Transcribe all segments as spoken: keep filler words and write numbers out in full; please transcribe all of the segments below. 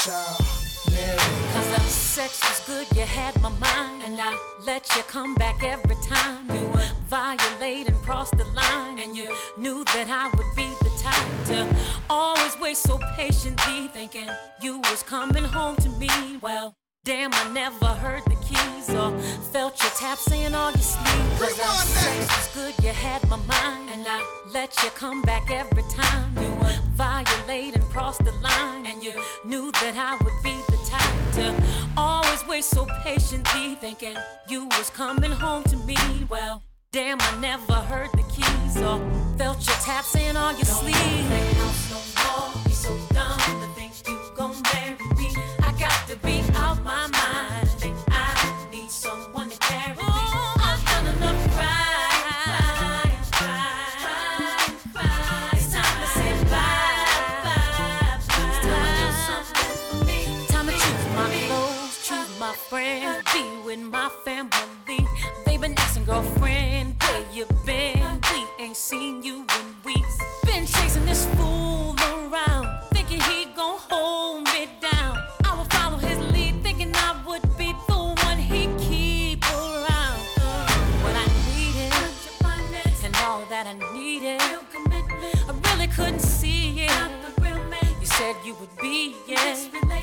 child, Mary. Cause the sex was good, you had my mind, and I let you come back every time. You would violate and cross the line, and you knew that I would be the type to always wait so patiently, thinking you was coming home to me. Well, damn, I never heard the keys or felt your tap saying all your sleep. Cause the sex was good, you had my mind, and I let you come back every time. You would violate and cross the line, and you knew that I would be the type to always wait so patiently, thinking you was coming home to me. Well, damn, I never heard the keys or felt your tap saying all your sleep. Don't play house no more, be so dumb to think you gon' marry me. I got to be out my mind, think I need someone to carry me. I've done enough crying, crying, crying, crying. It's time to say bye, bye, bye. It's time to do something for me. Time to choose my clothes, choose my friends, be with my family. They've been asking, girlfriend, where you been? We ain't seen you in weeks. Been chasing this fool around, thinking he gon' hold me down. I will follow his lead, thinking I would be the one he keep around. What I needed, and all that I needed, I really couldn't see it. You said you would be it.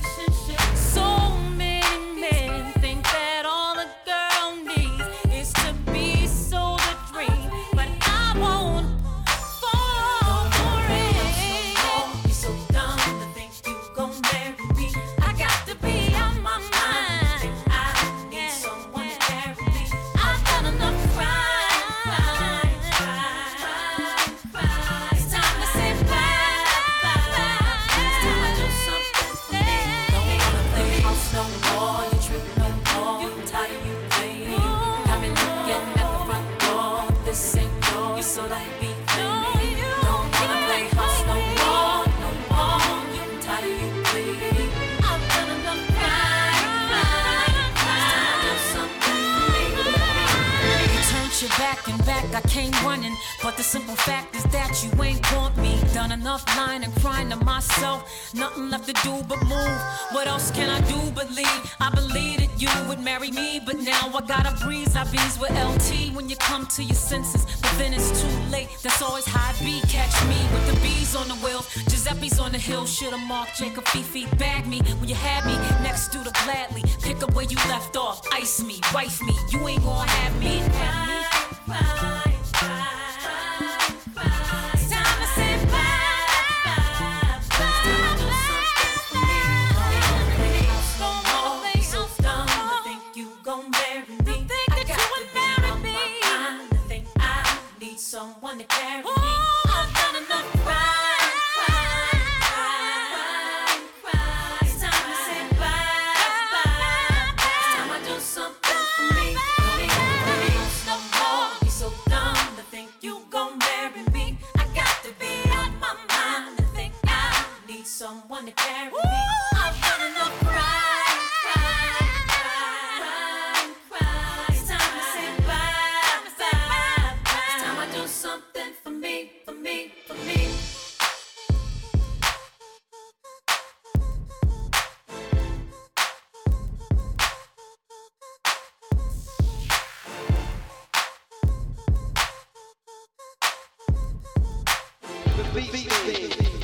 So many men think that all a girl needs is to be sold a dream, but I won't fall for it. You're so dumb to think you gon' marry me. I got to be out my mind. I need someone to carry me. I've done enough crying, crying, crying. It's time to say bye, bye, bye. It's time to do something for me. Don't wanna play house no more. You tripping no more. I'm tired of you playing. Got me looking at the front door. This ain't yours, so don't be playing. Don't wanna play house no more, no more. I'm tired of you playing. I've done enough crying, crying, crying. It's time to do something for me. You turned your back and back, I came running, but the simple fact is that you ain't want me. Done enough lying and crying to myself, nothing left to do but move. What else can I do but leave? I believe that you would marry me, but now I gotta breeze. I bees with L T when you come to your senses, but then it's too late. That's always how I be. Catch me with the bees on the wheels, Giuseppe's on the hill. Should've marked Jacob Fifi. Bag me when you had me next to the gladly. Pick up where you left off. Ice me, wife me. You ain't gonna have me. Have me. Cry, cry, cry. It's time to say bye, bye, bye. It's time to do something for me. Don't wanna be so dumb to think you gon' marry me. I got to be on my mind to think I need someone to carry me. I've done enough crying, crying, crying, crying. It's time to say bye, bye, bye. It's time I do something for me. No more, be so dumb to think you gon' marry me. I got to be out my mind to think I need someone to carry me. I've done enough crying, crying, crying, crying. It's time to say bye, bye, bye. It's time I do something for me, for me, for me. The beat.